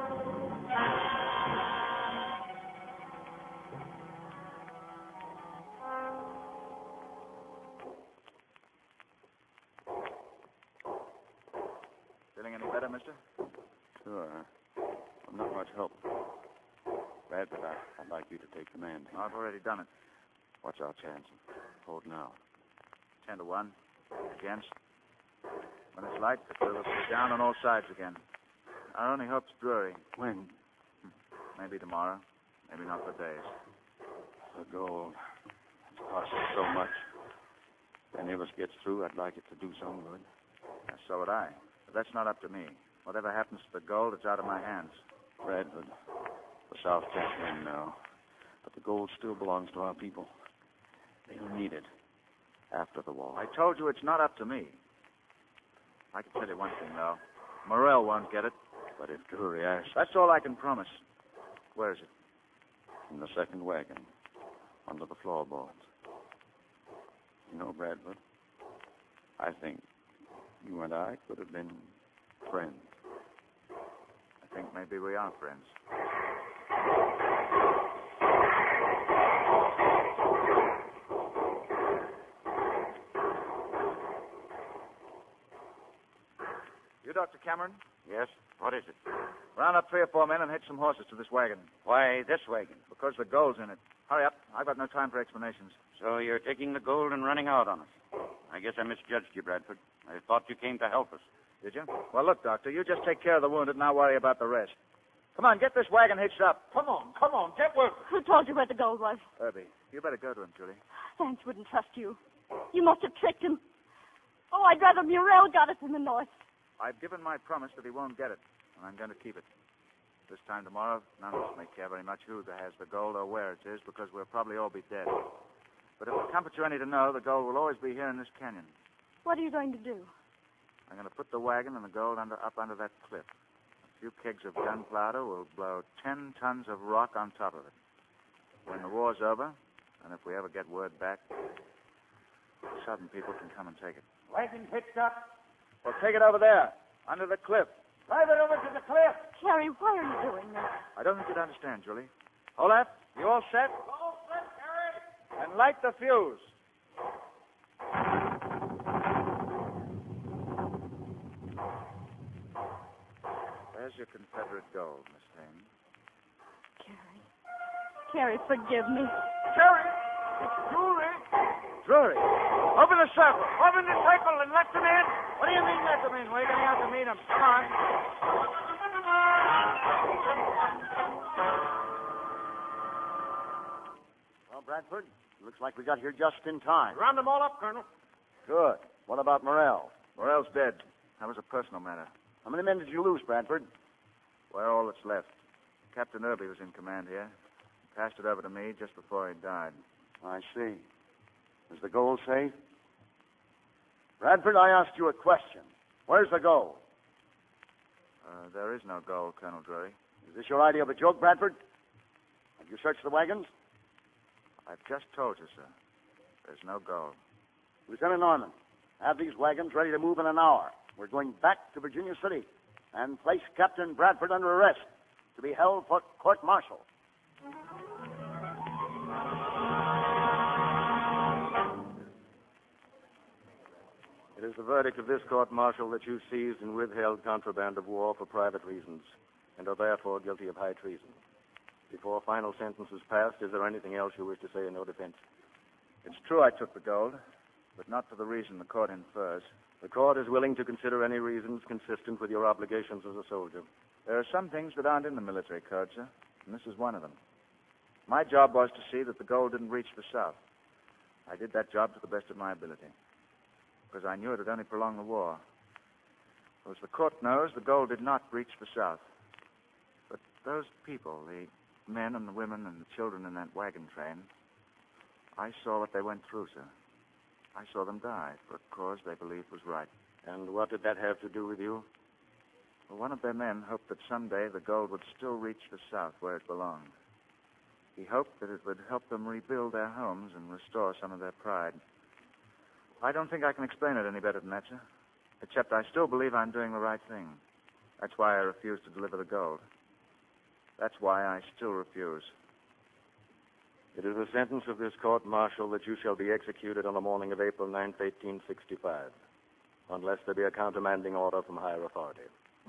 Feeling any better, mister? Sure. I'm not much help. Bradford, I, I'd like you to take command. I've already done it. What's our chance of holding out? Ten to one. Against. When it's light, we'll be down on all sides again. Our only hope's Drury. When? Maybe tomorrow. Maybe not for days. The gold. It's cost us so much. If any of us gets through, I'd like it to do some good. Yeah, so would I. But that's not up to me. Whatever happens to the gold, it's out of my hands. Bradford, the South can't win now. But the gold still belongs to our people. They'll need it after the war. I told you it's not up to me. I can tell you one thing, though. Morrell won't get it. But if Drury asks... That's all I can promise. Where is it? In the second wagon, under the floorboards. You know, Bradford, I think you and I could have been friends. I think maybe we are friends. You, Doctor Cameron? Yes? What is it? Round up three or four men and hitch some horses to this wagon. Why this wagon? Because the gold's in it. Hurry up. I've got no time for explanations. So you're taking the gold and running out on us. I guess I misjudged you, Bradford. I thought you came to help us. Did you? Well, look, Doctor, you just take care of the wounded and I'll worry about the rest. Come on, get this wagon hitched up. Come on, come on, get work. Who told you where the gold was? Herbie, you better go to him, Julie. Vance wouldn't trust you. You must have tricked him. Oh, I'd rather Murrell got it in the north. I've given my promise that he won't get it, and I'm going to keep it. This time tomorrow, none of us may care very much who has the gold or where it is, because we'll probably all be dead. But if it comforts you any to know, the gold will always be here in this canyon. What are you going to do? I'm going to put the wagon and the gold under, up under that cliff. A few kegs of gunpowder will blow ten tons of rock on top of it. When the war's over, and if we ever get word back, Southern people can come and take it. Wagon hitched up. Well, take it over there, under the cliff. Drive it over to the cliff. Carrie, why are you doing this? I don't think you'd understand, Julie. Olaf, you all set? All set, Harry. And light the fuse. There's your Confederate gold, Miss Haynes. Carrie. Carrie, forgive me. Harry, it's Drury. Drury. Open the circle. Open the circle and let them in. What do you mean let them in? We're going to have to meet them. Come on. Well, Bradford, looks like we got here just in time. Round them all up, Colonel. Good. What about Morrell? Morrell's dead. That was a personal matter. How many men did you lose, Bradford? We're all that's left. Captain Irby was in command here. He passed it over to me just before he died. I see. Is the gold safe? Bradford, I asked you a question. Where's the gold? Uh, there is no gold, Colonel Drury. Is this your idea of a joke, Bradford? Have you searched the wagons? I've just told you, sir. There's no gold. Lieutenant Norman, have these wagons ready to move in an hour. We're going back to Virginia City and place Captain Bradford under arrest to be held for court-martial. It is the verdict of this court-martial that you seized and withheld contraband of war for private reasons and are therefore guilty of high treason. Before final sentence is passed, is there anything else you wish to say in your defense? It's true I took the gold, but not for the reason the court infers. The court is willing to consider any reasons consistent with your obligations as a soldier. There are some things that aren't in the military code, sir, and this is one of them. My job was to see that the gold didn't reach the South. I did that job to the best of my ability, because I knew it would only prolong the war. As the court knows, the gold did not reach the South. But those people, the men and the women and the children in that wagon train, I saw what they went through, sir. I saw them die for a cause they believed was right. And what did that have to do with you? Well, one of their men hoped that someday the gold would still reach the South where it belonged. He hoped that it would help them rebuild their homes and restore some of their pride. I don't think I can explain it any better than that, sir. Except I still believe I'm doing the right thing. That's why I refuse to deliver the gold. That's why I still refuse. It is the sentence of this court-martial that you shall be executed on the morning of April ninth, eighteen sixty-five, unless there be a countermanding order from higher authority.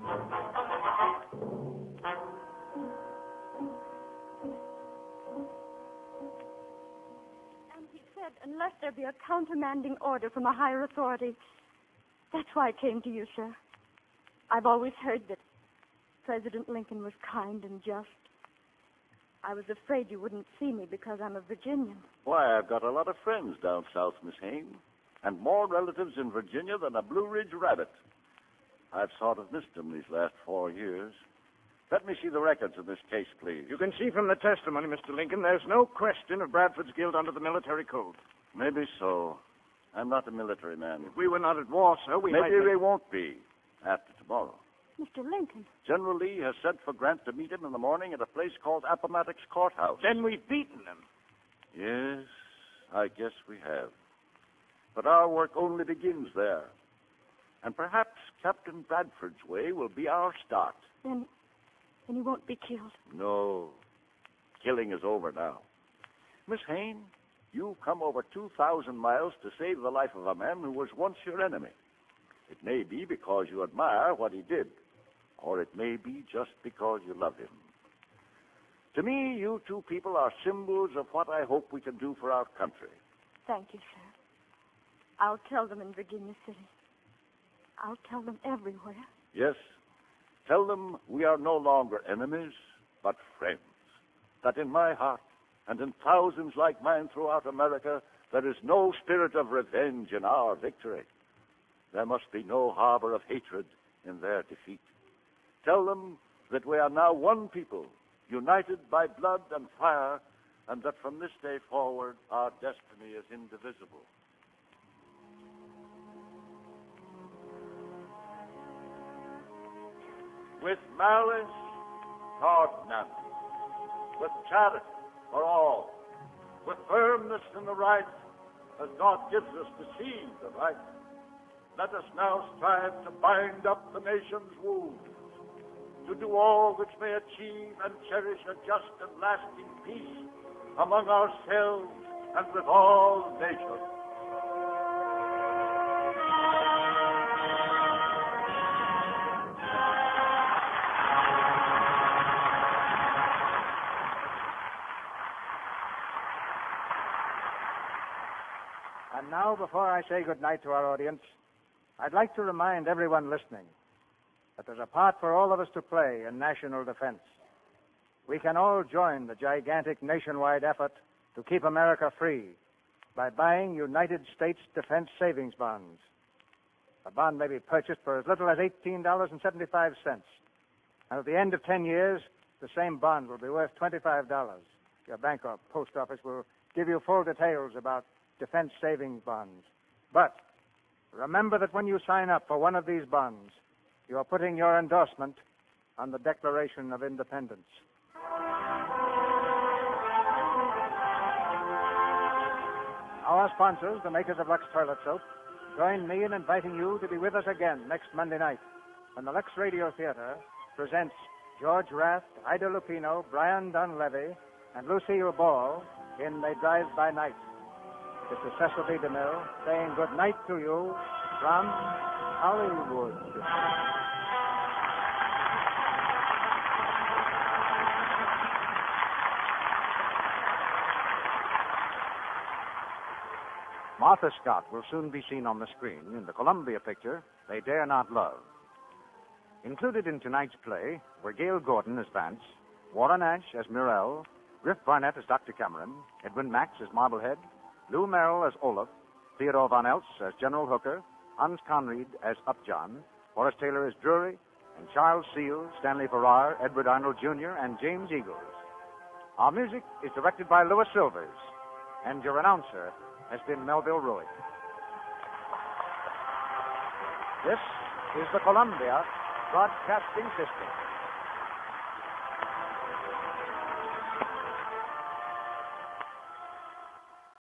And he said, unless there be a countermanding order from a higher authority. That's why I came to you, sir. I've always heard that President Lincoln was kind and just. I was afraid you wouldn't see me because I'm a Virginian. Why, I've got a lot of friends down south, Miss Haynes, and more relatives in Virginia than a Blue Ridge rabbit. I've sort of missed them these last four years. Let me see the records of this case, please. You can see from the testimony, Mister Lincoln, there's no question of Bradford's guilt under the military code. Maybe so. I'm not a military man. If we were not at war, sir, we Maybe might... we won't be after tomorrow. Mister Lincoln. General Lee has sent for Grant to meet him in the morning at a place called Appomattox Courthouse. Then we've beaten them. Yes, I guess we have. But our work only begins there. And perhaps Captain Bradford's way will be our start. Then, then he won't be killed. No. Killing is over now. Miss Haynes, you've come over two thousand miles to save the life of a man who was once your enemy. It may be because you admire what he did, or it may be just because you love him. To me, you two people are symbols of what I hope we can do for our country. Thank you, sir. I'll tell them in Virginia City. I'll tell them everywhere. Yes. Tell them we are no longer enemies, but friends. That in my heart and in thousands like mine throughout America, there is no spirit of revenge in our victory. There must be no harbor of hatred in their defeat. Tell them that we are now one people, united by blood and fire, and that from this day forward our destiny is indivisible. With malice toward none, with charity for all, with firmness in the right, as God gives us to see the right, let us now strive to bind up the nation's wounds, to do all which may achieve and cherish a just and lasting peace among ourselves and with all nations. And now, before I say good night to our audience, I'd like to remind everyone listening that there's a part for all of us to play in national defense. We can all join the gigantic nationwide effort to keep America free by buying United States Defense Savings Bonds. A bond may be purchased for as little as eighteen dollars and seventy-five cents. And at the end of ten years, the same bond will be worth twenty-five dollars. Your bank or post office will give you full details about defense savings bonds. But remember that when you sign up for one of these bonds, you are putting your endorsement on the Declaration of Independence. Our sponsors, the makers of Lux Toilet Soap, join me in inviting you to be with us again next Monday night when the Lux Radio Theater presents George Raft, Ida Lupino, Brian Dunleavy, and Lucille Ball in They Drive by Night. This is Cecil B. DeMille saying good night to you from Hollywood. Martha Scott will soon be seen on the screen in the Columbia picture, They Dare Not Love. Included in tonight's play were Gail Gordon as Vance, Warren Ash as Myrrell, Griff Barnett as Doctor Cameron, Edwin Max as Marblehead, Lou Merrill as Olaf, Theodore Von Eltz as General Hooker, Hans Conried as Upjohn, Horace Taylor as Drury, and Charles Seal, Stanley Farrar, Edward Arnold Junior, and James Eagles. Our music is directed by Louis Silvers, and your announcer has been Melville Ruick. This is the Columbia Broadcasting System.